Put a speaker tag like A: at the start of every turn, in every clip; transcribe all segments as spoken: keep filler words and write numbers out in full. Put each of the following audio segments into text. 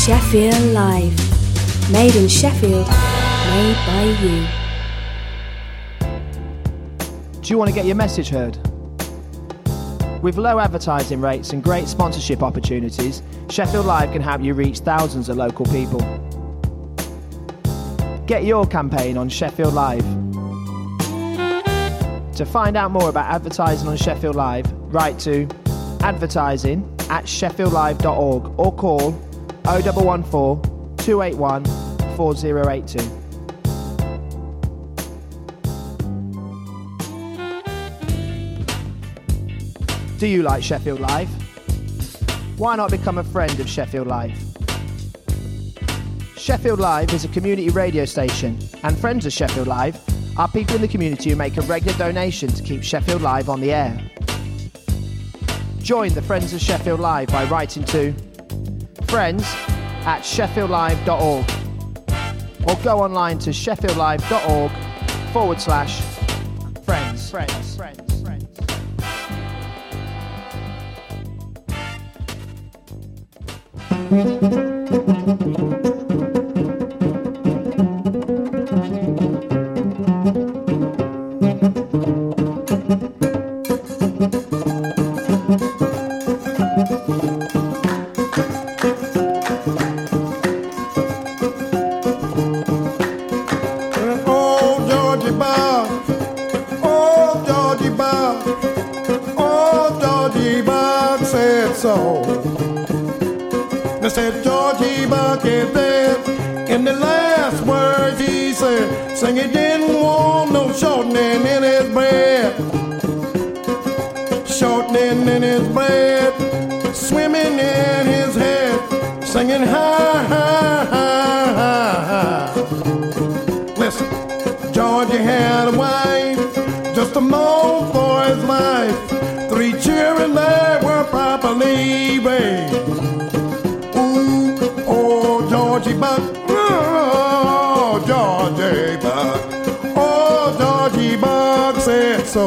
A: Sheffield Live. Made in Sheffield, made by you.
B: Do you want to get your message heard? With low advertising rates and great sponsorship opportunities, Sheffield Live can help you reach thousands of local people. Get your campaign on Sheffield Live. To find out more about advertising on Sheffield Live, write to advertising at sheffield live dot org or call oh one one four, two eight one, four oh eight two. Do you like Sheffield Live? Why not become a friend of Sheffield Live? Sheffield Live is a community radio station, and friends of Sheffield Live are people in the community who make a regular donation to keep Sheffield Live on the air. Join the Friends of Sheffield Live by writing to friends at sheffield live dot org or go online to sheffield live dot org forward slash friends. Friends. Friends. Friends.
C: They said Georgie Buck is dead. In the last words he said, sing he didn't want no shortening in his bread. Shortening in his bread, swimming in his head, singing high, high, high, high, high. Listen, Georgie had a wife, just a moment for his life. Three children they were properly raised. Georgie Buck, oh, Georgie Buck, oh, Georgie Buck said so.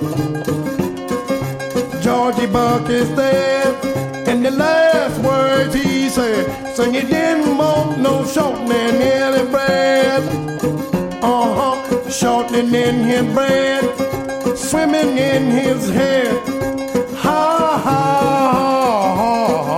C: Georgie Buck is dead, and the last words he said, saying he didn't want no shortening in his bread. Uh-huh, shortening in his bread, swimming in his head. Ha, ha, ha, ha.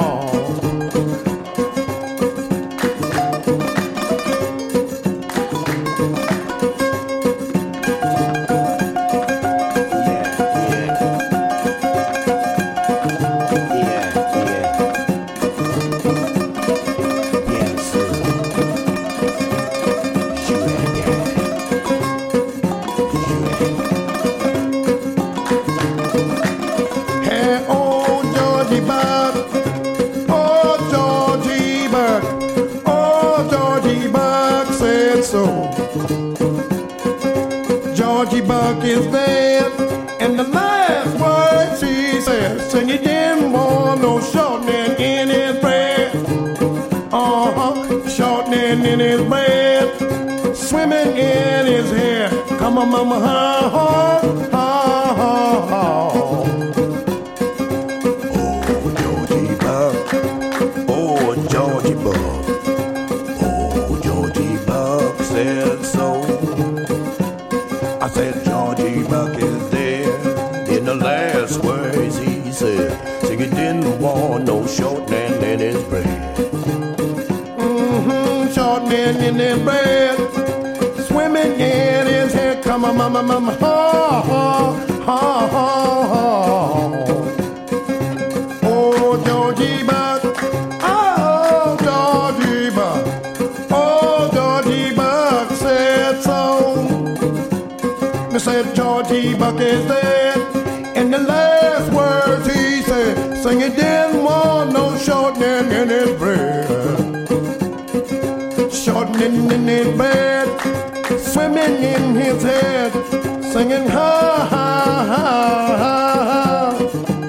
C: Is dead, and the last words he said, saying he didn't want no shortening in his bread. Uh-huh, shortening in his bread, swimming in his hair. Come on, mama, ha, ha, ha, ha, ha. Oh, Georgie Buck, oh, Georgie Buck, oh, Georgie Buck said so. I said, Georgie Buck is dead. In the last words he said, saying he didn't want no shortening in his bread. Mm-hmm, shortening in his bread, swimming in his head. Come on, mama, mama, ha, ha, ha, ha, ha. Oh, Georgie Buck, oh, Georgie Buck, oh, Georgie Buck said so. They said Georgie Buck is dead, and the last words he said, saying he didn't want no shortening in his bread. Shortening in his bed, swimming in his head, singing ha ha ha ha ha.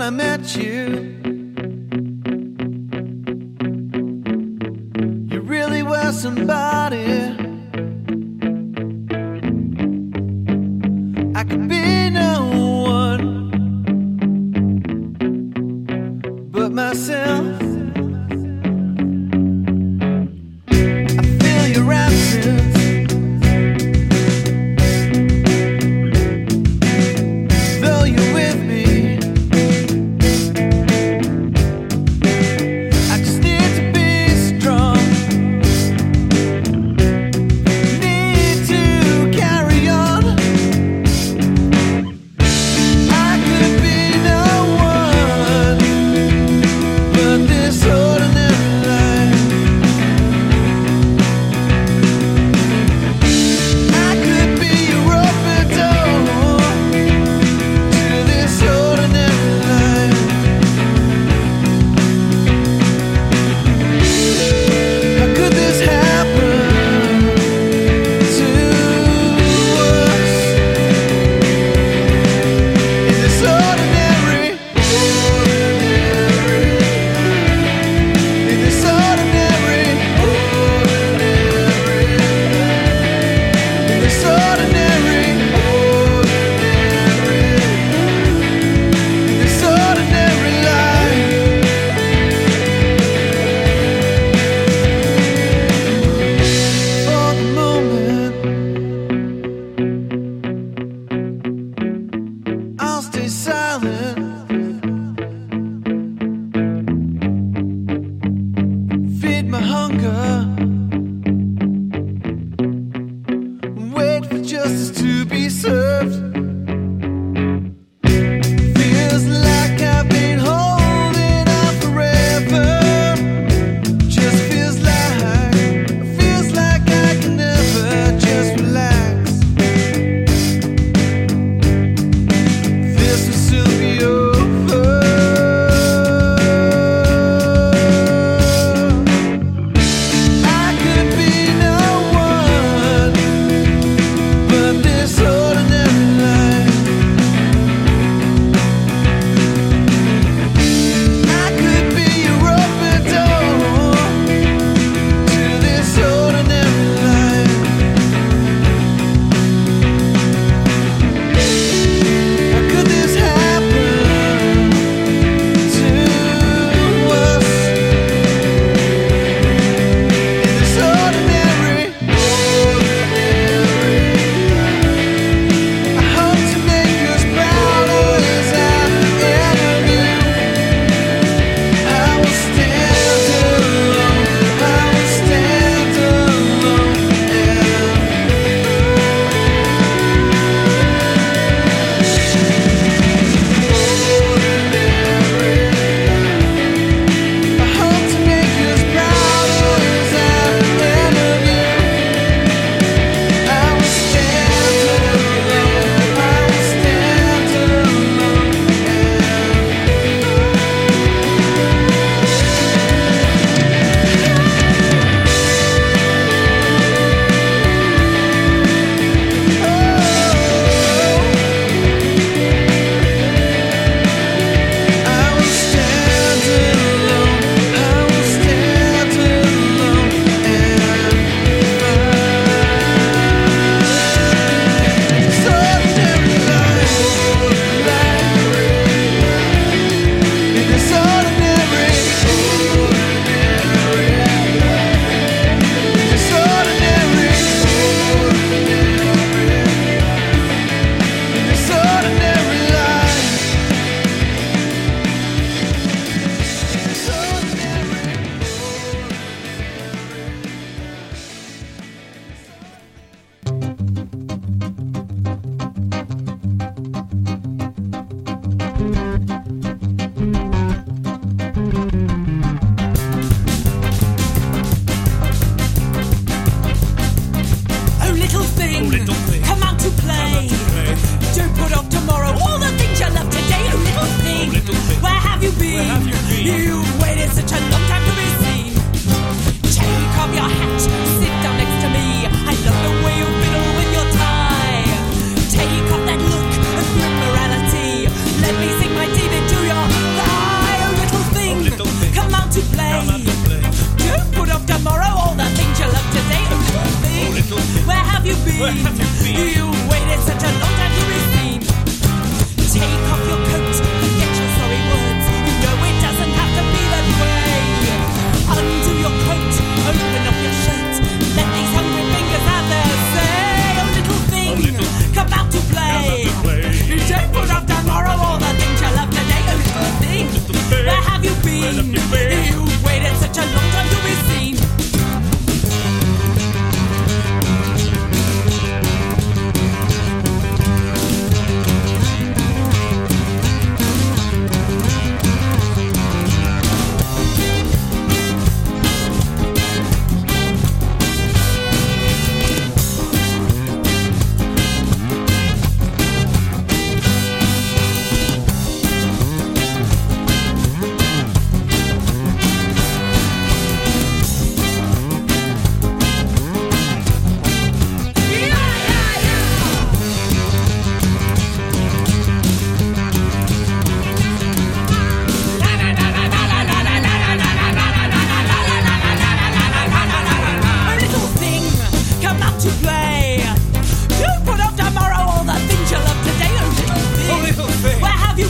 D: I met you, you really were somebody. I could be no one but myself. I feel your absence, though you're with me. I just need to be strong, need to carry on. I could be no one but this ordinary life. I could be your open door to this ordinary life. How could this happen to us in this ordinary, in this ordinary, in this ordinary, in this ordinary life. For the moment, I'll stay silent. Feed my hunger. Wait for justice to be served. Feels like I've been holding on forever. Just feels like, feels like I can never just relax. This was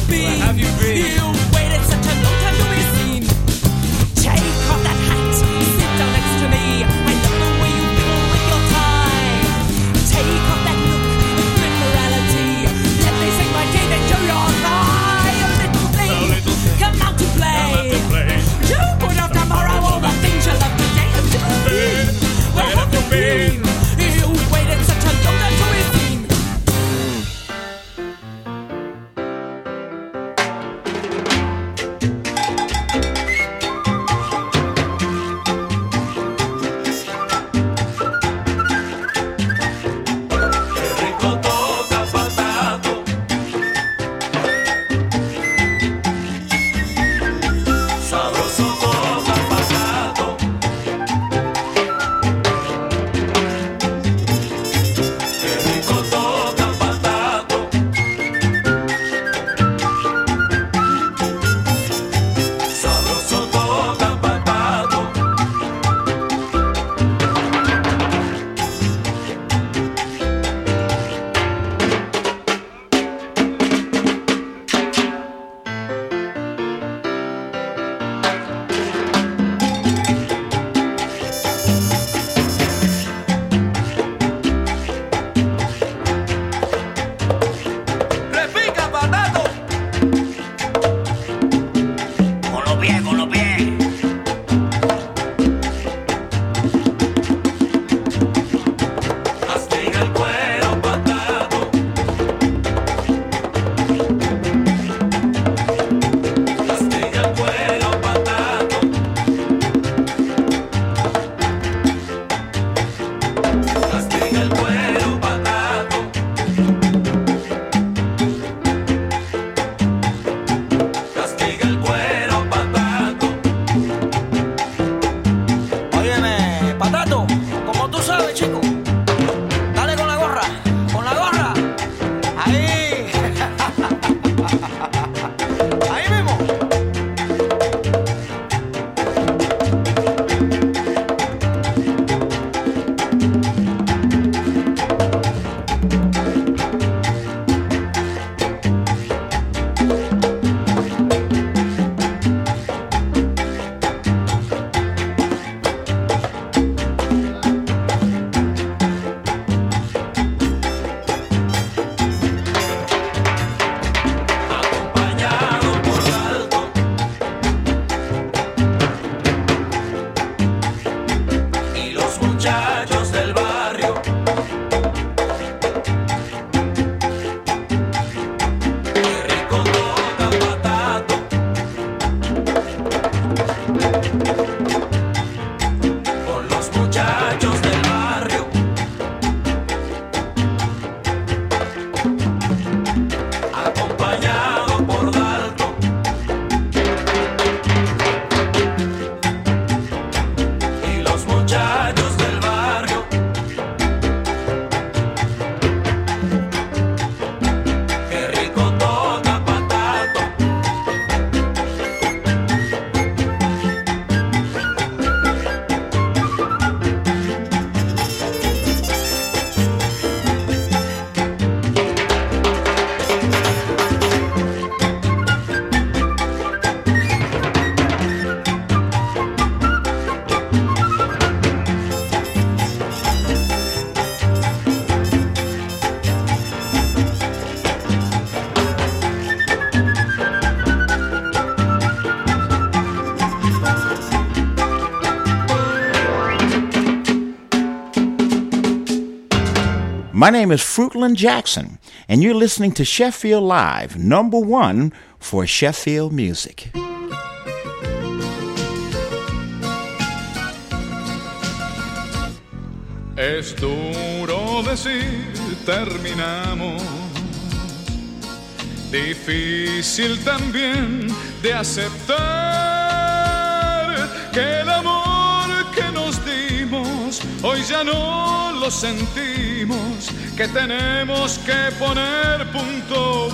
E: been?
F: Where have you been?
E: You waited such a long time to be seen. Take off that hat, sit down next to me. I love the way you fiddle with your tie. Take off that look of grim morality. Let me sing my teeth into your thigh. A little thing,
F: A little thing.
E: come out to play.
F: Come out to play.
E: Don't put off tomorrow all the things you love today.
F: Where have you been?
E: You waited such a long time to be seen.
F: Rico toca patato. Sabroso toca patato. Qué rico toca patato. Sabroso toca patato. Repica patato. Con los pies, con los pies. Castiga el cuero patato. Castiga el cuero patato. Castiga el cuero patato. Castiga el cuero patato.
G: Óyeme, patato, como tú sabes, chico. Dale con la gorra, con la gorra. Ahí. Ahí mismo.
F: Acompañado por alto y los muchachos del barrio. Qué rico toca patato. Con los muchachos del barrio. Acompañado por Dalton y los muchachos del barrio. Qué rico toca patato.
H: My name is Fruitland Jackson, and you're listening to Sheffield Live, number one for Sheffield music.
I: Es duro decir terminamos, difícil también de aceptar que el amor que nos dimos hoy ya no lo sentimos, que tenemos que poner punto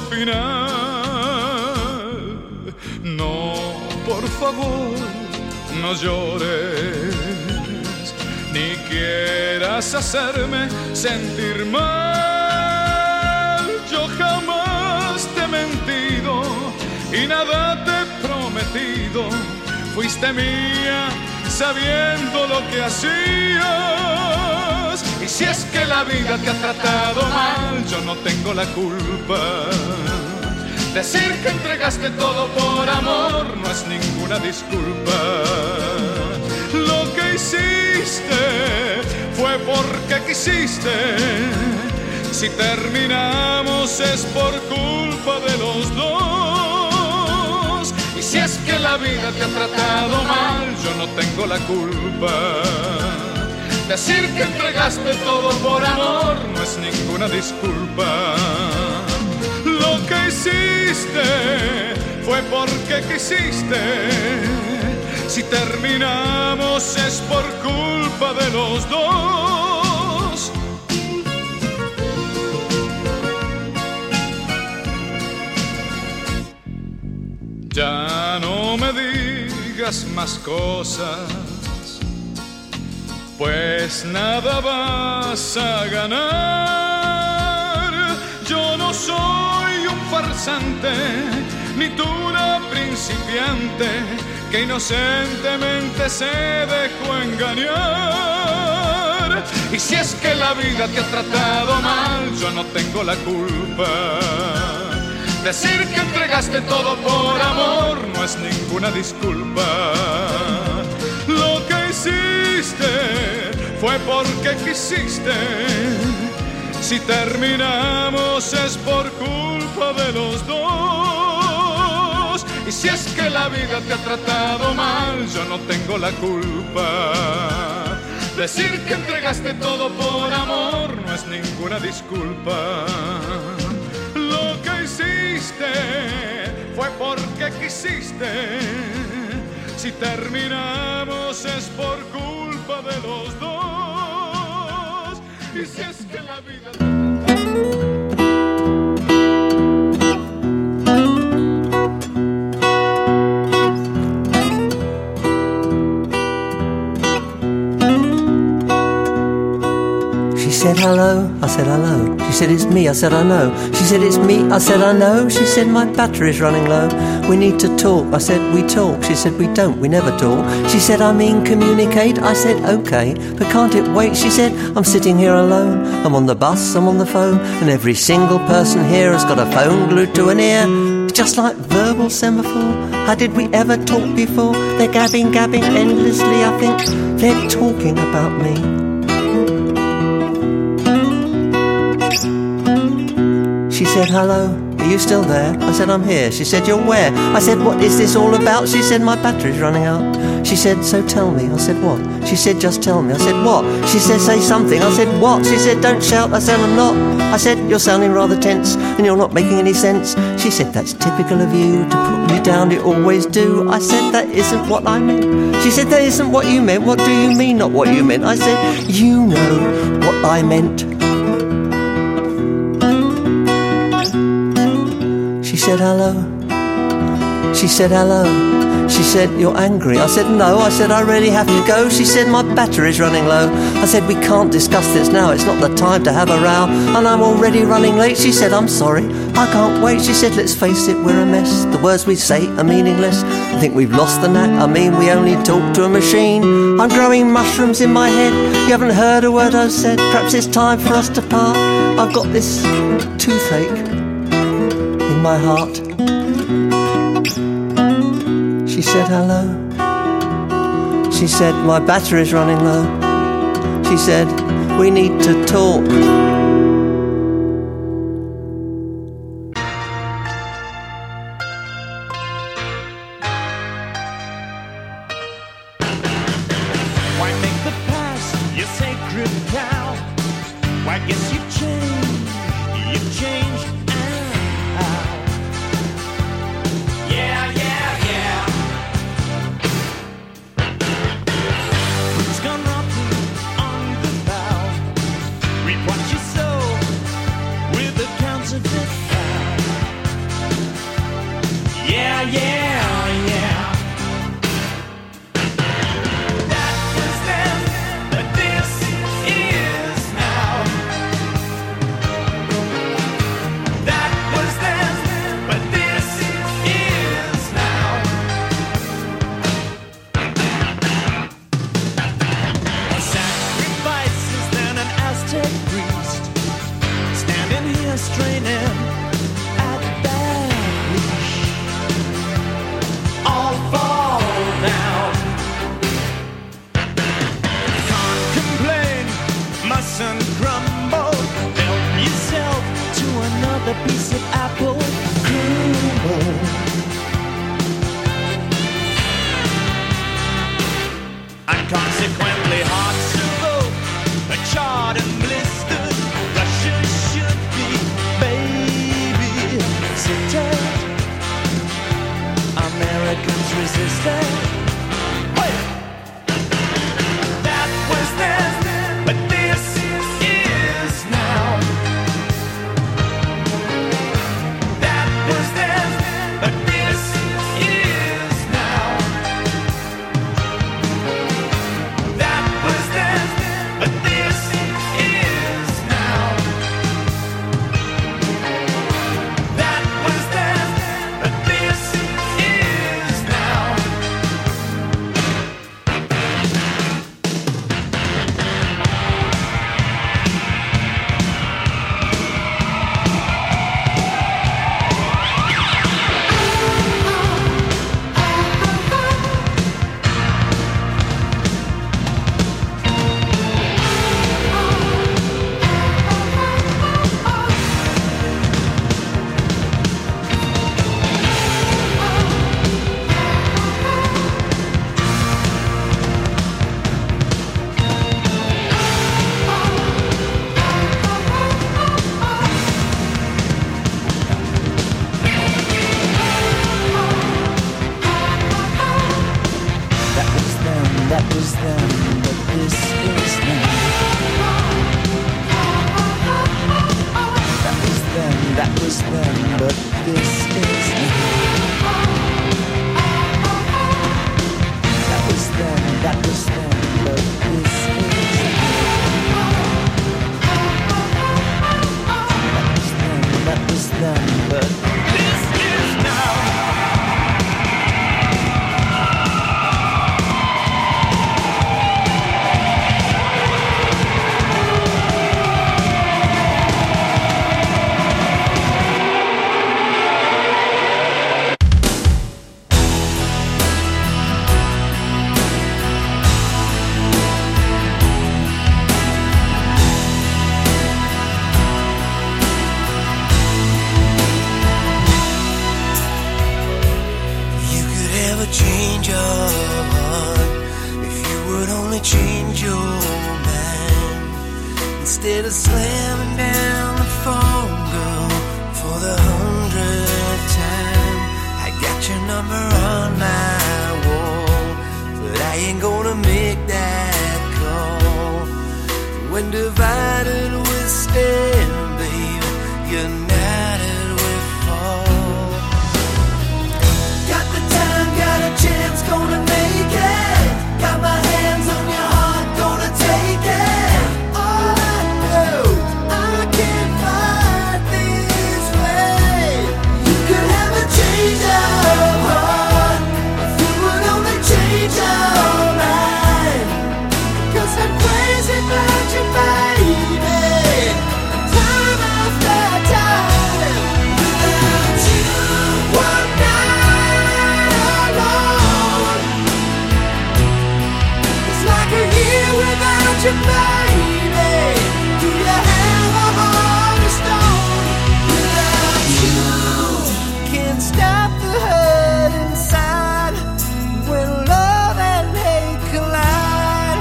I: final. No, por favor, no llores, ni quieras hacerme sentir mal. Yo jamás te he mentido, y nada te he prometido. Fuiste mía sabiendo lo que hacías. Y si es que la vida te ha tratado mal, yo no tengo la culpa. Decir que entregaste todo por amor no es ninguna disculpa. Lo que hiciste fue porque quisiste. Si terminamos es por culpa de los dos. Y si es que la vida te ha tratado mal, yo no tengo la culpa. Decir que entregaste todo por amor no es ninguna disculpa. Lo que hiciste fue porque quisiste. Si terminamos es por culpa de los dos. Ya no me digas más cosas, pues nada vas a ganar. Yo no soy un farsante, ni tú una principiante que inocentemente se dejó engañar. Y si es que la vida te ha tratado mal, yo no tengo la culpa. Decir que entregaste todo por amor no es ninguna disculpa. Lo que hiciste fue porque quisiste. Si terminamos es por culpa de los dos. Y si es que la vida te ha tratado mal, yo no tengo la culpa. Decir que entregaste todo por amor no es ninguna disculpa. Lo que hiciste fue porque quisiste. Si terminamos es por culpa de los dos. Y si es que la vida...
J: She said hello, I said hello. She said it's me, I said I know. She said it's me, I said I know. She said my battery's running low. We need to talk, I said we talk. She said we don't, we never talk. She said I mean communicate, I said okay, but can't it wait? She said I'm sitting here alone. I'm on the bus, I'm on the phone, and every single person here has got a phone glued to an ear. Just like verbal semaphore. How did we ever talk before? They're gabbing, gabbing endlessly. I think they're talking about me. She said, hello, are you still there? I said, I'm here. She said, you're where? I said, what is this all about? She said, my battery's running out. She said, so tell me. I said, what? She said, just tell me. I said, what? She said, say something. I said, what? She said, don't shout. I said, I'm not. I said, you're sounding rather tense and you're not making any sense. She said, that's typical of you to put me down. You always do. I said, that isn't what I meant. She said, that isn't what you meant. What do you mean, not what you meant? I said, you know what I meant. She said hello. She said hello. She said, you're angry. I said, no. I said, I really have to go. She said, my battery's running low. I said, we can't discuss this now. It's not the time to have a row. And I'm already running late. She said, I'm sorry. I can't wait. She said, let's face it, we're a mess. The words we say are meaningless. I think we've lost the knack. I mean, we only talk to a machine. I'm growing mushrooms in my head. You haven't heard a word I've said. Perhaps it's time for us to part. I've got this toothache in my heart. She said hello. She said my battery's running low. She said we need to talk.
F: Why make the past your sacred cow? Why guess you've changed, you've changed and how? Yeah, yeah, yeah. Who's gone rotten on the bow? Read what you
D: resisting. That was then, but this is now. That was then, but this is now. That was then, but this is now. That was then, but this is now. That was them, that was them, but this is now. That was them, that was them, but this is now. That was them, that was them, but this is now. That was them, that was them, but this is now. You could ever change your heart if you would only change your mind. Instead of slamming down the phone, girl, for the hundredth time. I got your number on my wall, but I ain't gonna make that call. When divided we stand, baby, united we fall. Got the time, got a chance, gonna make it. Got my hands on your heart, gonna take it. All I know, I can't fight this way. You could have a change of heart if you would only change your mind. 'Cause I'm crazy about you, baby. Time after time. Without you, one night alone. It's like a year without you, baby. Do you have a heart of stone? Without you, can't stop the hurt inside when love and hate collide.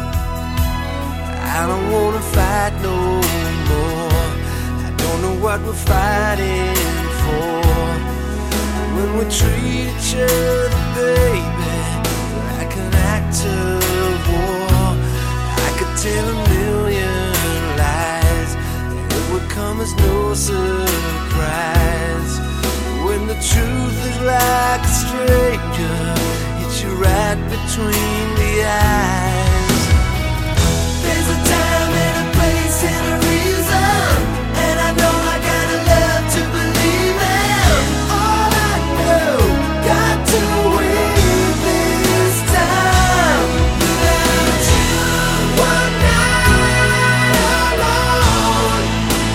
D: I don't wanna fight no more. I don't know what we're fighting for. When we treat each other, baby, like an act of war. I could tell a million lies, and it would come as no surprise. When the truth is like a stranger, hits you right between the eyes. There's a time and a place and a reason, and I know I gotta love to believe in. All I know, got to win this time. Without you, one night alone.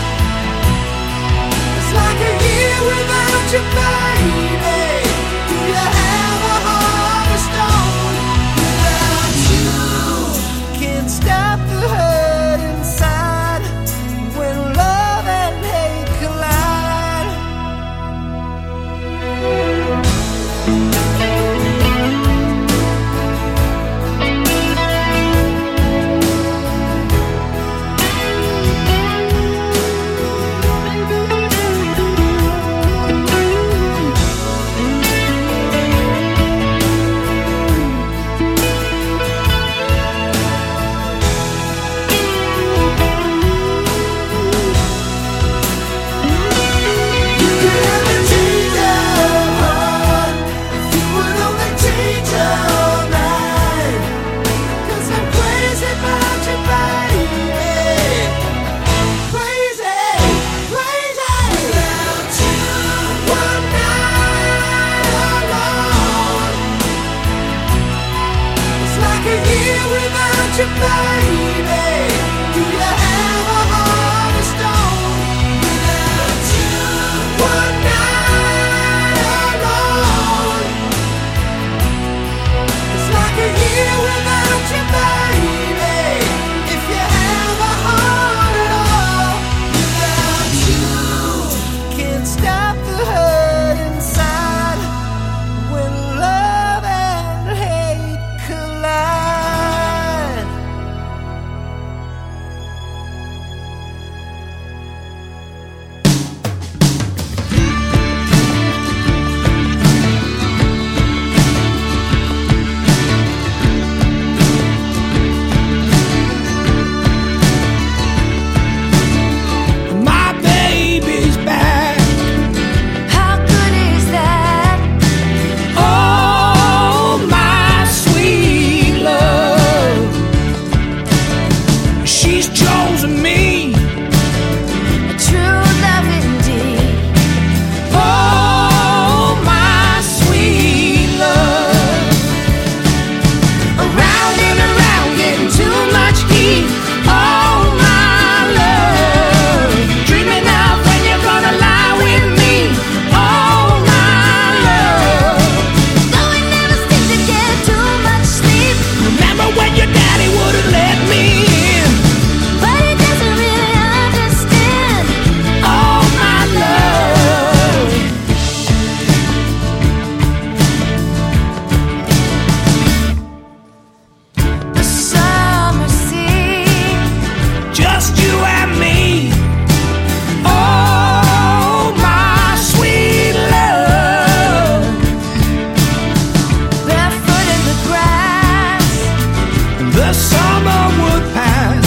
D: It's like a year without you, baby. Do you have a heart of stone? Without you, can't stop the hurt inside when love and hate collide. you, baby? Do you have a heart of stone? Without you, one night alone, it's like a year without you, baby. If you have a heart at all, without you, can't stop the hurt inside when love and hate collide.
F: My baby's back.
D: How good is that?
F: Oh, my sweet love. She's chosen me.
D: True love indeed.
F: Oh, my sweet love.
D: Around and around, getting too much heat.
F: Oh, my love. Dreaming of when you're gonna lie with me. Oh, my love.
D: Though we never seem to get too much sleep,
F: Remember when your daddy wouldn't let me in?
D: but he doesn't really understand.
F: Oh, my love.
D: The summer sea,
F: Just you and me. Oh, my sweet love.
D: barefoot in the grass.
F: The summer would pass.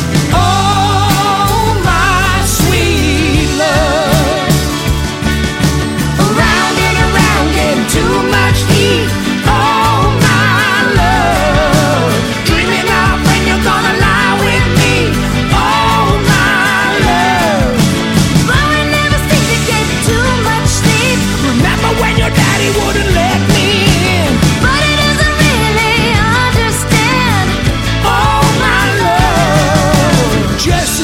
F: Oh, my sweet love.
D: Around and around, getting too much heat.
F: Oh, my love. Dreaming of when you're gonna lie with me. Oh, my love.
D: But we never seem to get too much sleep,
F: Remember when your daddy wouldn't let me in?
D: but he doesn't really understand.
F: Oh, my love. Jesse.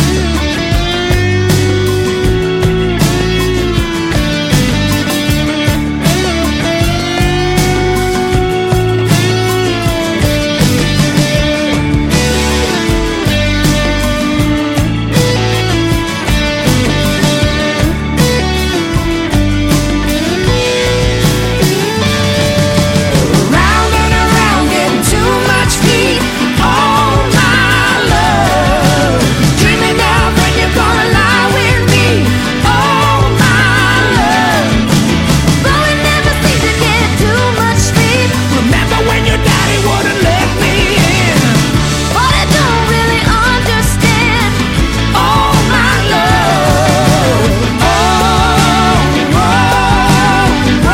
F: Round and around, getting too much heat. Oh, my love. Dreaming of when you're gonna lie with me. Oh, my love.
D: But we never seem to get too much sleep,
F: Remember when your daddy wouldn't let me in?
D: but I don't really understand.
F: Oh, my love. Oh, oh, oh, oh,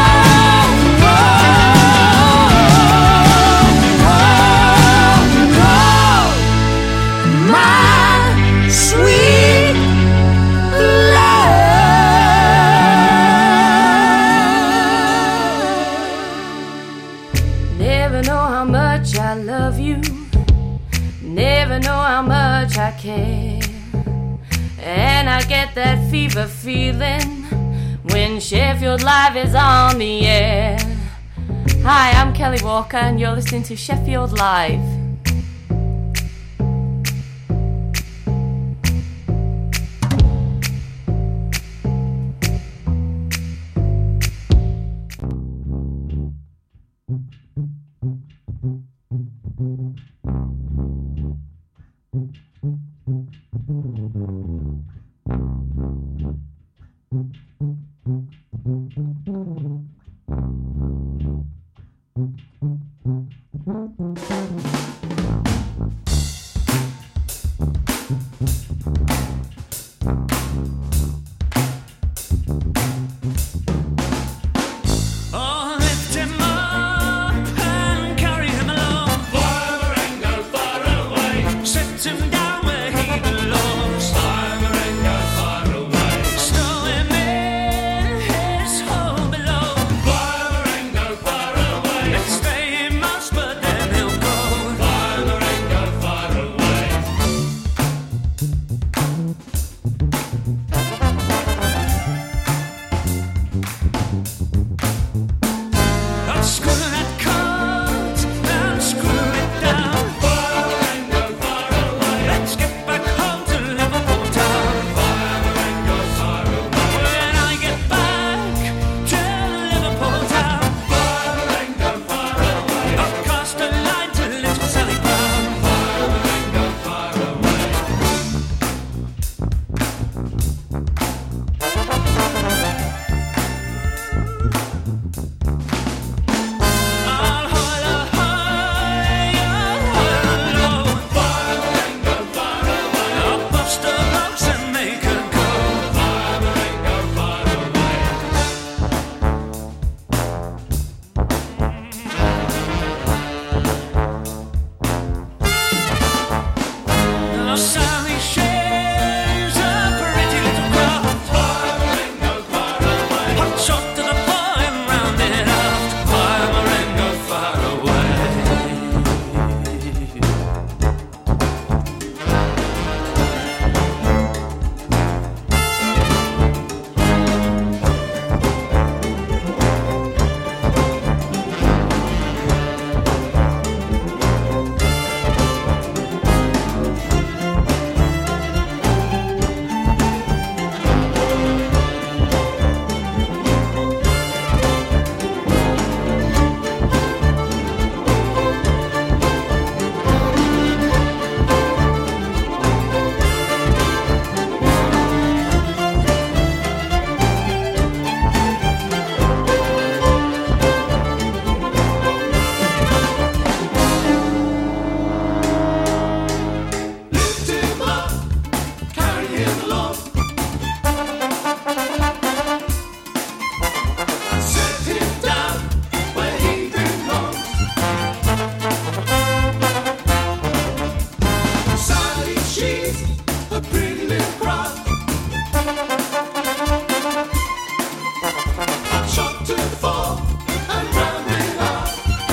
F: oh, my sweet love.
E: Never know how much I love you. Never know how much I care. And I get that fever feeling when Sheffield Live is on the air. Hi, I'm Kelly Walker, and you're listening to Sheffield Live.
F: Oh, lift him up and carry him along.
I: Farther and go far away.
F: Set him down where he belongs.
I: Farther and go far away.
F: Stow him in his hole below.
C: to fall and round and round.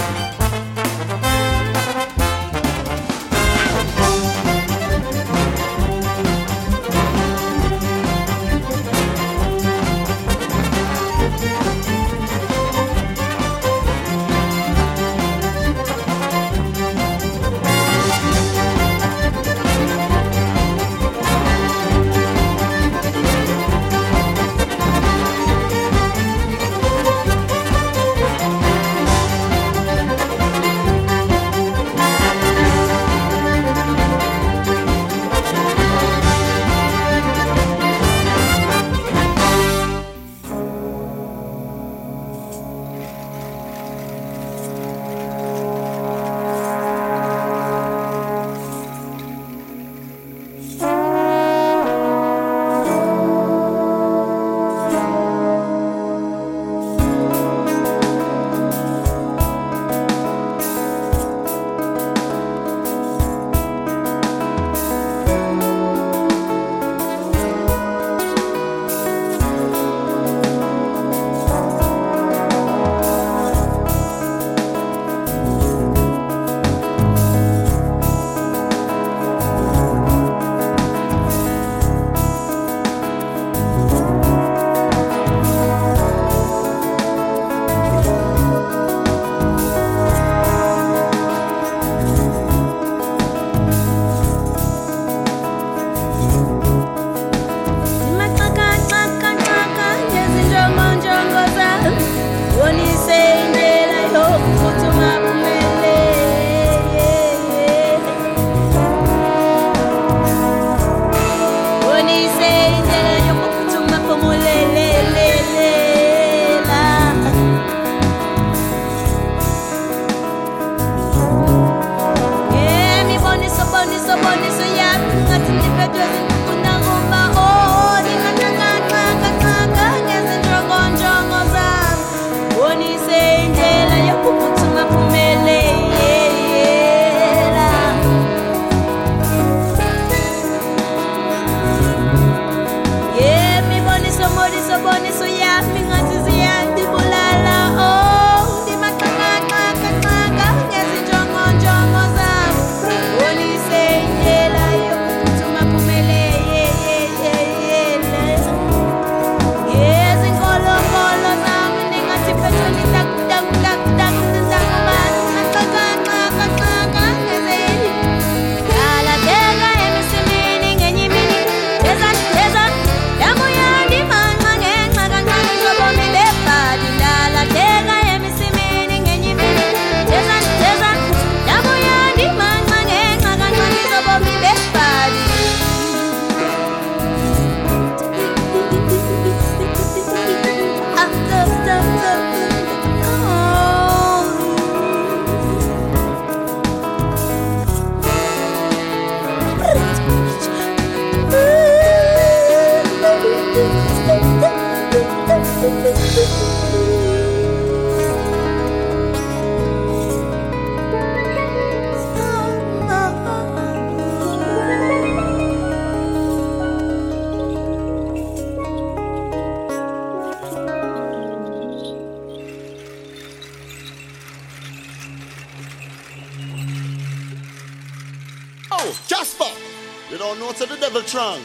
K: Jasper, you don't know to the devil strong.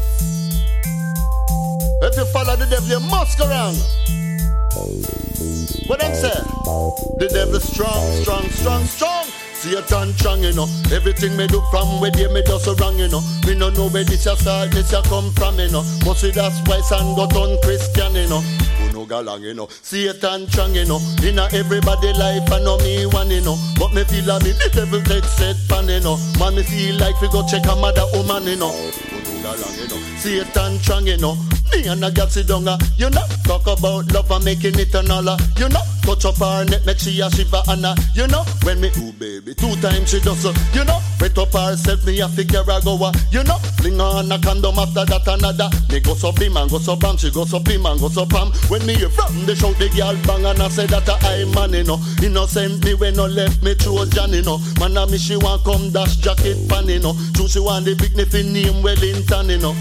K: If you follow the devil, you must go wrong. What them say? The devil strong, strong, strong, strong. Satan strong, you know. Everything me do from where they me do so wrong, you know. Me no know where this a start, this a come from, you know. Must see that's why son got on Christian, you know. No galang, you know. Satan strong, you know. Inna everybody life, I know me one, you know. But me feel like me the devil take set pan, you know. Man, me feel like we go check a mother woman, you know. No galang, you know. Satan strong, you know. Me and a girl sit down, uh, you know. Talk about love and making it eternal, uh, you know. Touch up her neck, make she a shiver and uh, you know. When me ooh baby, two times she does, uh, you know. Wet up herself, me a figure a go, uh, you know. Fling on a condom after that another. Me go so bim and go so bam, she go so bim and go so bam. When me hear from the shout, the girl bang and I say that I man, you know. Innocent me when no left me through John, you know. Man a me she want come dash jacket pan, you know. True she want the big niffy name Wellington, you know.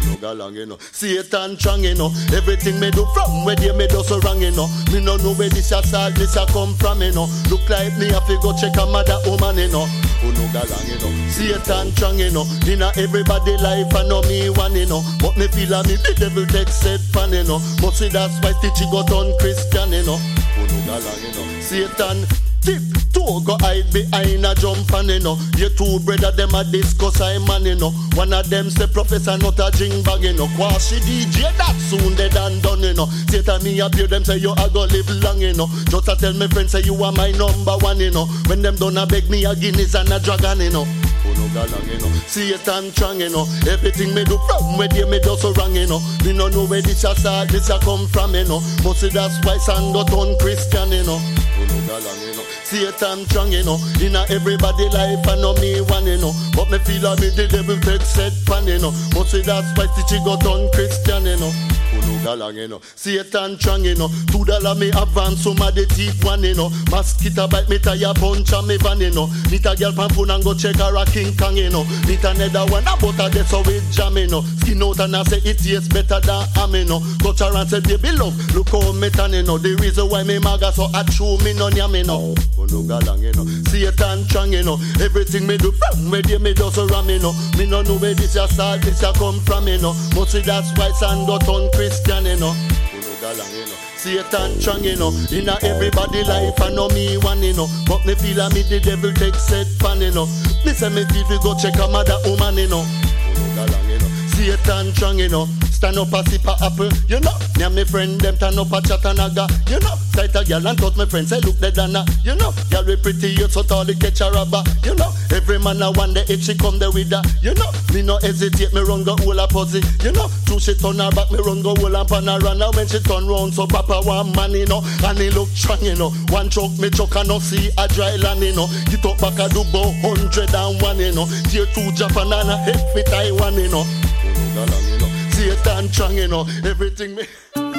K: Galang, you know. Satan strong, you know. Everything me do from where they me do so wrong, you know. Me no know where this a start, this a come from, you know. Look like me have to go check a mother woman, you know. Who no galang, you know. Satan strong, you know. Inna everybody life I know me one, you know. But me feel like me the devil take set fan, you know. But see that's why Stitchy got on Christian, you know. Who no galang, you know. Satan tip two go hide behind a jump and you know. Your two brother them a discuss I man you know. One of them say professor not a jing bag you know. Quashi D J that soon dead and done you know. Say to me appear them say you a go live long you know. Just a tell me friends say you are my number one you know. When them done a beg me a Guinness and a dragon you know. Oh no galang you know. Satan strong you know. Everything me do from where they me do so wrong you know. Me no know where this a start this a come from you know. But see that's why son got on Christian you know. Oh no galang you know. Satan strong, you know. Inna everybody life, I know me one, you know. But me feel like me the devil take set pan, you know. But see that's why Stitchy got on Christian, you know. Galang, you know. Satan strong, you know. Two dollar me advance, some of the teeth one, you know. Mosquito bite me tire punch and me van, you know. Meet a girl pan phone and go check her a King Kong, you know. Meet another one, a butter that's how it jam, you know. Skin out and I say it tastes better than ham, you know. Touch her and say, baby love, look how me tan, you know. The reason why me maga so I chew me no yam, you know. Oh no galang, you know. Satan strong, you know. Everything me do from where they me do so ram, you know. Me no know where this a start, this a come from, you know. But see that's why son got on Christian, you know. Galang, you know. Satan strong, you know. Inna everybody life, I know me one, you know. But me feel like me the devil take set fan, you know. Me say me feel we go check a mother woman, you know. Galang, you know. Satan strong, you know. Stand up a sip a apple, you know. Me and me friend them turn up a chatanaga, you know. Sight a girl and touch my friend say look the dana, you know. Girl we pretty you so tall they catch a rubber, you know. Every man a wonder if she come there with her, you know. Me no hesitate, me run go hold a pussy, you know. True she turn her back, me run go hold and pan her run. Now when she turn round so papa one man, you know. And he look strong, you know. One choke me choke and no see a dry land, you know. Get up back a do about hundred and one, you know. Tier two Japan and a head for Taiwan, you know. You know. Satan strong, you know, everything me.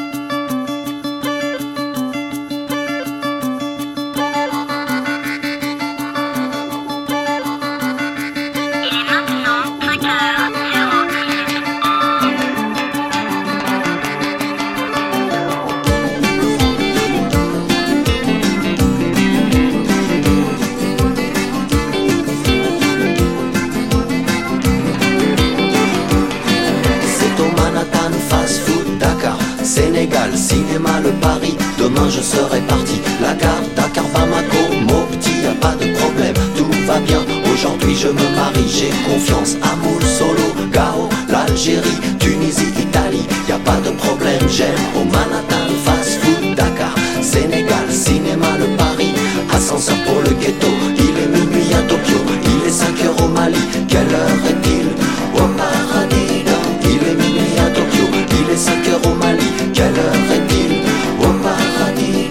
J: Sénégal, cinéma, le Paris, demain je serai parti. La gare, Dakar, Bamako, Mopti, y a pas de problème, tout va bien. Aujourd'hui je me marie, j'ai confiance. Amoul, Solo, Gao, l'Algérie, Tunisie, Italie, y a pas de problème. J'aime au Manhattan, fast food, Dakar, Sénégal, cinéma, le Paris, ascenseur pour le ghetto. Il est minuit à Tokyo, il est cinq heures au Mali. Quelle heure est-il au paradis? Il est minuit à Tokyo, il est cinq heures au Mali. Quelle heure est-il au paradis?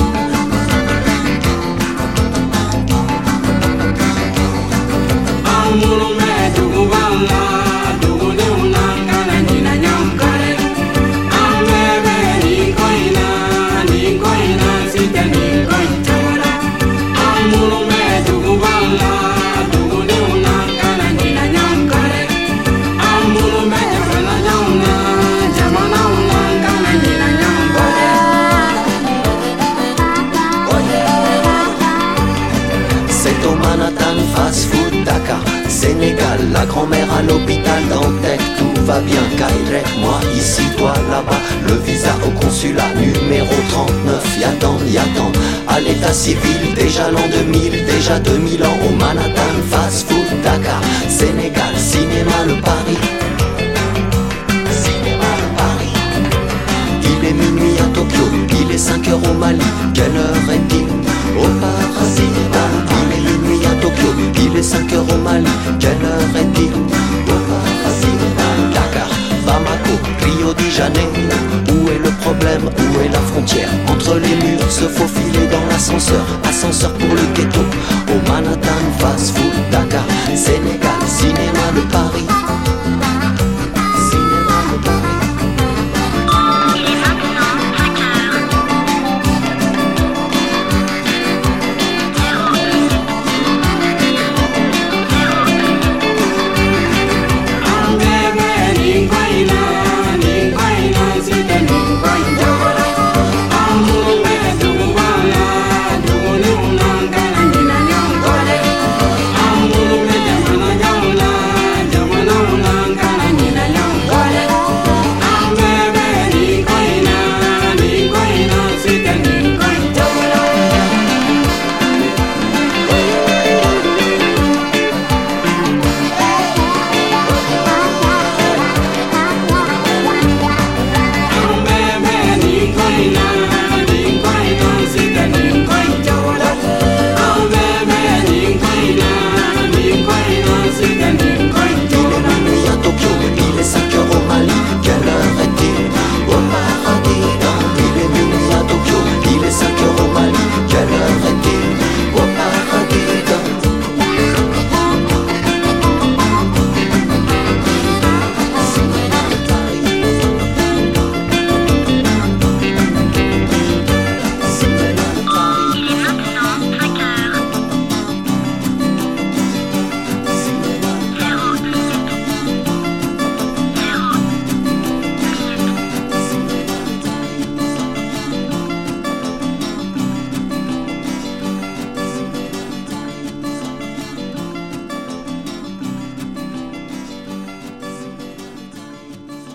J: Fast food, Dakar, Sénégal, la grand-mère à l'hôpital Dantec, tout va bien, Kairek, moi ici, toi là-bas, le visa au consulat numéro trente-neuf, y'attend, y'attend, à l'état civil, déjà l'an deux mille, déjà deux mille ans, au Manhattan, fast food, Dakar, Sénégal, cinéma, le Paris, cinéma, le Paris, il est minuit à Tokyo, il est cinq heures au Mali, quelle heure est-il au paradis? Il est minuit à Tokyo, il est cinq heures au Mali, quelle heure est-il au paradis? Dakar, Bamako, Rio de Janeiro, où est le problème, où est la frontière? Entre les murs, se faufiler dans l'ascenseur, ascenseur pour le ghetto, au Manhattan, fast food, Dakar, Sénégal, cinéma, le Paris.
F: I'm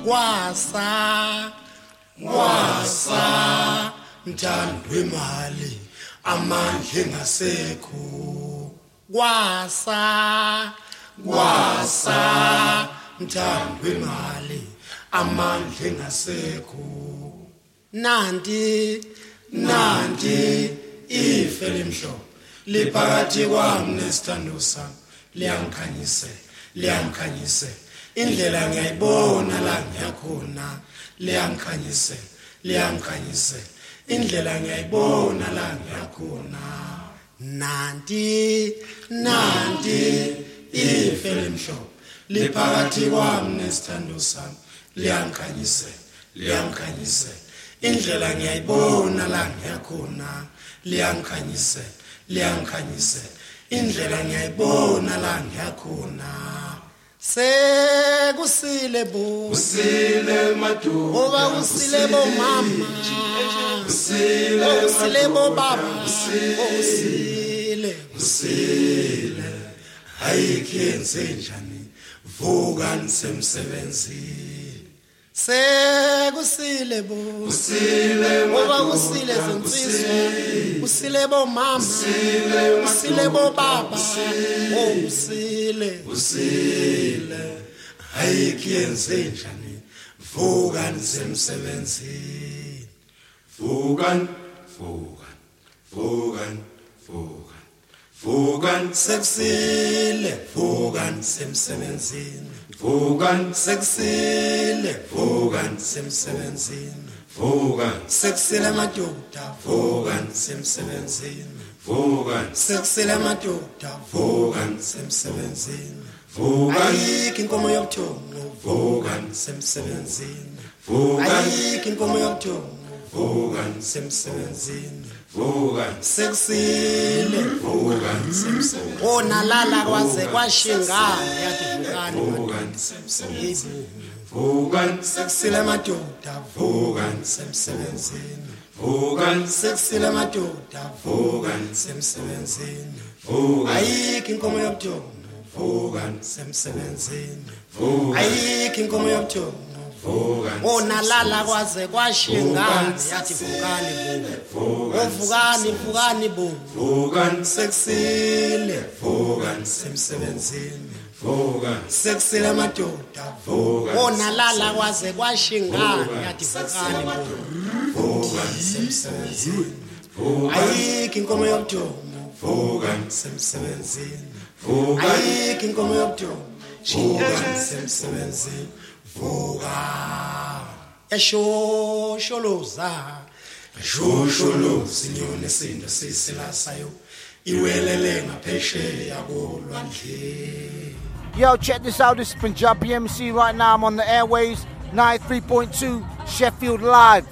C: Kwasa, kwasa, mthando wemali, amandla engasekho. Kwasa, kwasa, mthando wemali, amandla engasekho. Nanti, nanti, ife lemhlobo, liphakathi kwami nesithando sami, liyangikhanyise, liyangikhanyise. Indlela ngiyayibona la ngiyakhona, liyangikhanyise, liyangikhanyise. Indlela ngiyayibona la ngiyakhona. Nanti, nanti, ife lemhlobo, liphakathi kwami nesithando sami, liyangikhanyise, liyangikhanyise. Indlela ngiyayibona la ngiyakhona, liyangikhanyise, liyangikhanyise. Indlela ngiyayibona la ngiyakhona. Sekusile bo,
K: usile madu,
C: oba usile bo mama, usile, usile bo baba, usile,
K: usile. Ayikhenze njani, vuka nisemsebenzini.
C: Sekusile bo,
K: usile
C: oba usile zinsizwa, usile bo mama, usile bo baba, usile,
K: usile. Ayikhenze njani, vuka nisemsebenzini. Vukan, vukan, vukan, vukan, vukan.
C: Sekusile, vuka nisemsebenzini.
K: Vukan,
C: sekusile,
K: vuka
C: nisemsebenzini.
K: Vukan,
C: sekusile madoda,
K: vuka
C: nisemsebenzini.
K: Vukan,
C: sekusile madoda,
K: vuka
C: nisemsebenzini.
K: Vukan,
C: ayikho inkomo yobuthongo,
K: vuka
C: nisemsebenzini.
K: Vukan,
C: ayikho inkomo yobuthongo,
K: vuka
C: nisemsebenzini.
K: Vukan,
C: sekusile,
K: vuka
C: nisemsebenzini. Ona lala kwaze kwashingana yathi vukani
K: vukan
C: nisemsebenzini.
K: Vukan,
C: sekusile madoda,
K: vukan
C: nisemsebenzini.
K: Vukan,
C: sekusile madoda,
K: vukan
C: nisemsebenzini.
K: Vukan,
C: ayikho inkomo yobuthongo,
K: vukan
C: nisemsebenzini.
K: Vukan,
C: ayikho inkomo yobuthongo,
K: vukan
C: ona lala kwaze kwashingana yathi vukani bo, ovukani vukani bo,
K: vukan
C: sekusile,
K: vukan
C: nisemsebenzini.
K: vukan
C: sekusile madoda,
K: vukan
C: ona lala kwaze kwashingana yathi vukani bo,
K: vukan
C: nisemsebenzini.
K: vukan
C: ayikho inkomo yobuthongo,
K: vukan
C: nisemsebenzini.
K: vukan
C: ayikho inkomo yobuthongo, nisemsebenzini. Vuka eshosholoza, eshosholoza inyoni isindo sisilasayo, iwelele ngaphesheya kolwandle.
B: Yo, check this out. This is Punjabi M C right now. I'm on the airways, ninety-three point two Sheffield Live.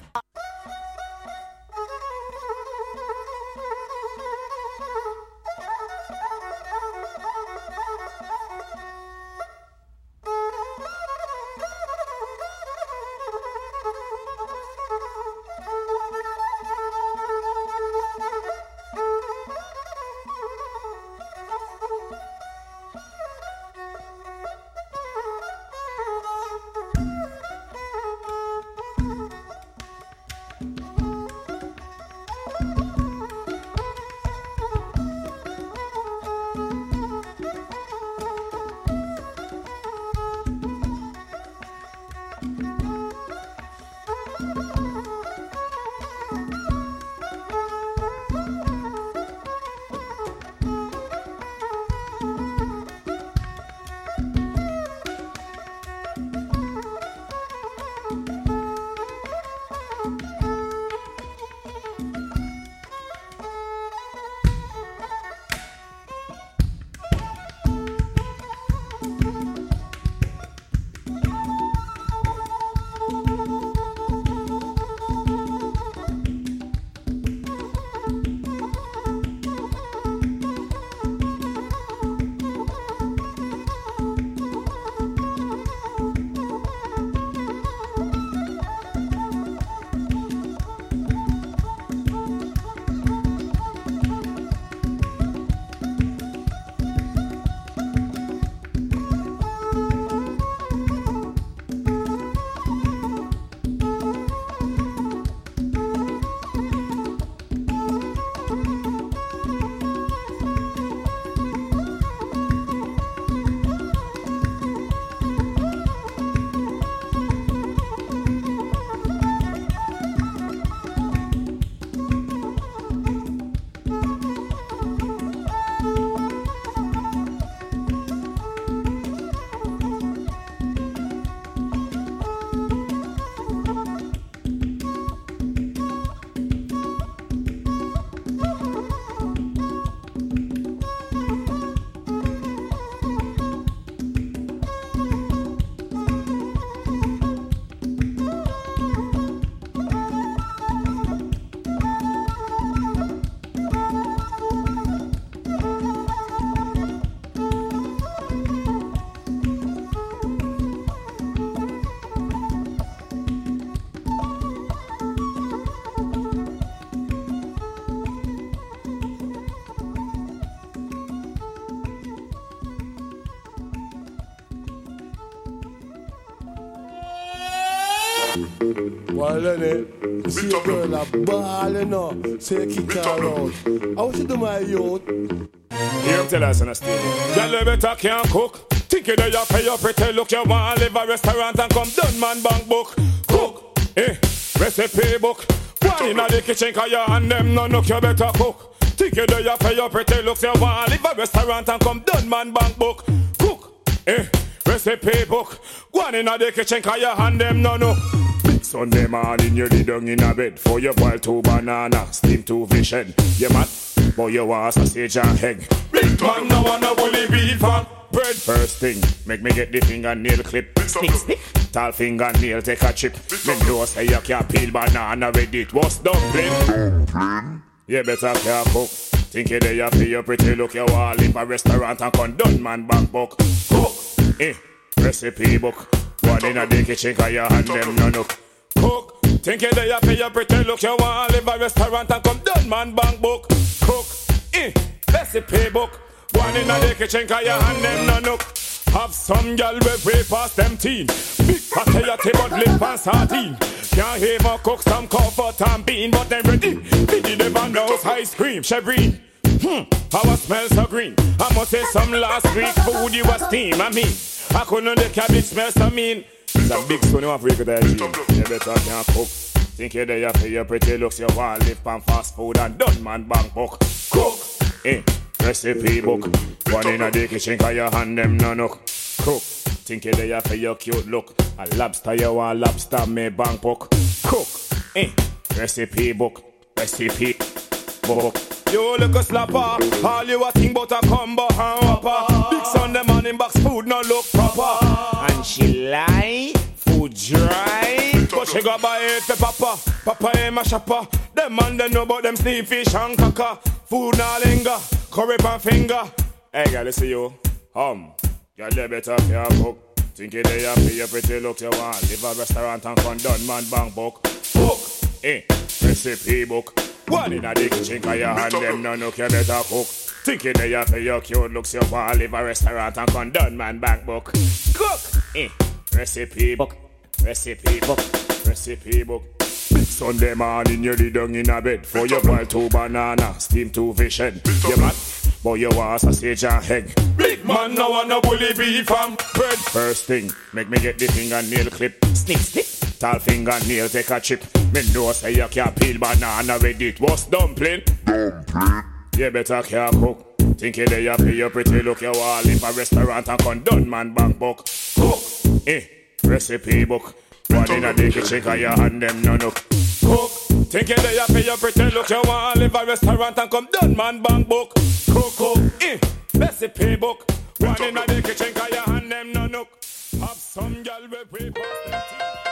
C: Well, then it, see a girl a ball, you know, say kick her out. How should do my youth?
L: Here, tell us on a stage. Girl, you better can't cook. Think you know you pay your pretty look. You want to live a restaurant and come done man bank book. Cook, eh, recipe book. One in the kitchen cause you and them no look. You better cook. Think you know you pay your pretty looks. You want to live a restaurant and come done man bank book. Cook, eh, recipe book. One in the kitchen cause you and them no look. Sunday morning you lay down in a bed. For you boil two banana, steam two fish head. You mad? But you want sausage and egg. Big man no wanna bully beef and bread. First thing, make me get the fingernail clip. Stick, stick. Tall fingernail take a chip. Me know say you can't peel banana with it. What's dumpling? Dumpling? You better can't cook. Think you there you pay your pretty look. You want live a restaurant and condone man bank book. Cook, eh, recipe book. One in a the kitchen cause you hand them no look. Cook, think you there you pay your pretty look. You want live a restaurant and condone man bank book. Cook, eh, recipe book. One in the kitchen cause you hand them no nook. Have some gal with way past them teen. Big patayati but lip and sardine. Can't hear more cook some comfort and bean. But them ready, did never knows ice cream. Chevrine, hmm, how I smell so green. I must say some last week food you was steam. I mean, I couldn't the cabbage smell so mean. It's a big spoon you want to break with that gene. You better can't cook. Think you there you pay your pretty looks. You want live on fast food and done man bank book. Cook, eh, recipe book. One in the kitchen cause you hand them no nook. Cook, think you there you pay your cute look. A lobster you want lobster me bank book. Cook, eh, recipe book. Recipe book. You look a slapper. All you a think about a combo and whopper. Big Sunday morning box food no look proper. And she lie, food dry. But she go buy it for papa. Papa ain't my shopper. Them man they know about them sneak fish and caca. Food na linger, curry pan finger. Hey girl, listen you. Um, girl you better can't cook. Think you there you pay your pretty look. You want live a restaurant and condone man bank book. Book, eh, recipe book. One in the kitchen cause you hand them no nook. You better cook. Think you there you pay your cute looks. You want live a restaurant and condone man bank book. Cook, eh, recipe book. Recipe book, recipe book. Big Sunday morning you lay down in a bed. For you boil two banana, steam two fish head. You mad? But you want sausage and egg. Big man no wanna bully beef and bread. First thing, make me get the fingernail clip. Stick, stick. Tall fingernail take a chip. Me know say you can't peel banana with it. What's dumpling? Dumpling. You better can't cook. Think you there you pay your pretty look. You want live a restaurant and condone man bank book. Cook, eh, recipe book. One in the kitchen cause you hand them no nook. Cook, think you there you pay your pretty look. You want live a restaurant and come done man bank book. Cook, cook, eh, recipe book. One in the kitchen cause you hand them no nook. Have some gal with way past them teeth.